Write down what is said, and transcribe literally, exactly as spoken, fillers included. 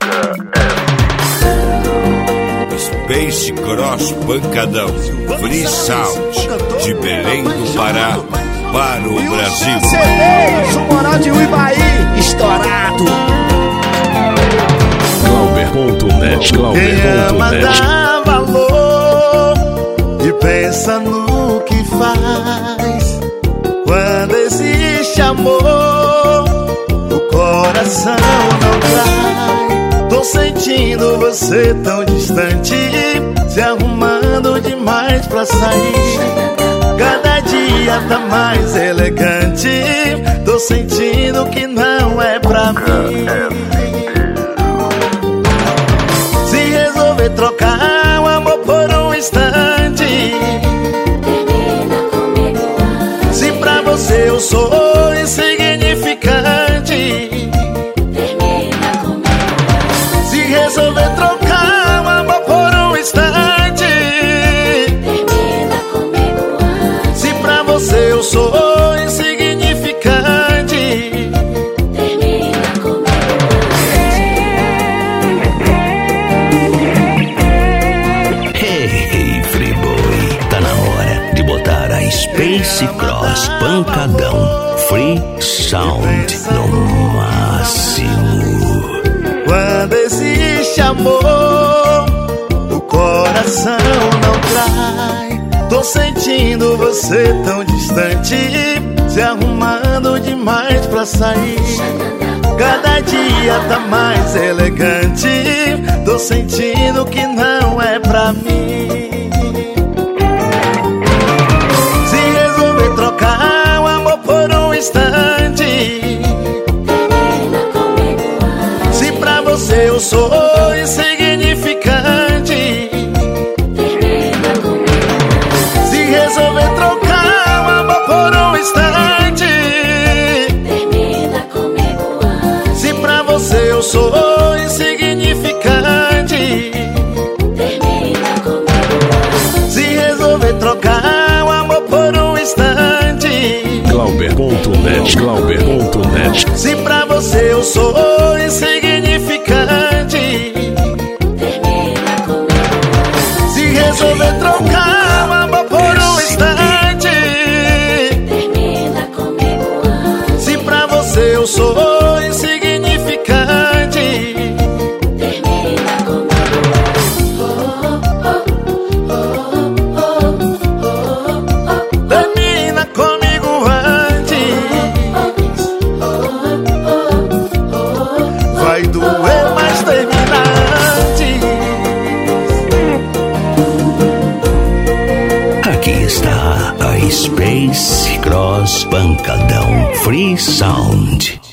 Space Cross Pancadão, Free Sound, de Belém do Pará para o Brasil. C D, o moral de Uibaí, estourado. Glauber ponto net, Glauber ponto net. Quem ama dá valor e pensa no que faz. Quando existe amor, o coração não trai. Tô sentindo você tão distante, se arrumando demais pra sair. Cada dia tá mais elegante, tô sentindo que não é pra mim. Se resolver trocar o amor por um instante, se pra você eu sou insignificante, se resolver trocar o amor por um instante, se pra você eu sou insignificante, Hey, Friboi, tá na hora de botar a Space Cross Pancadão Free Sound no máximo. quando existe amor, o coração não trai. Tô sentindo você tão distante, se arrumando demais pra sair. Cada dia tá mais elegante, tô sentindo que não é pra mim. Se resolver trocar o amor por um instante, se pra você eu sou insignificante, se resolver trocar o amor por um instante, se pra você eu sou insignificante, se resolver trocar o amor por um instante, Glauber ponto net, Glauber ponto net. se pra você eu sou insignificante, se resolver trocar o amor por um instante, se pra você eu sou insignificante, termina comigo antes. Vai doer, mas termina antes. Aqui está a Space Cross Pancadão Free Sound.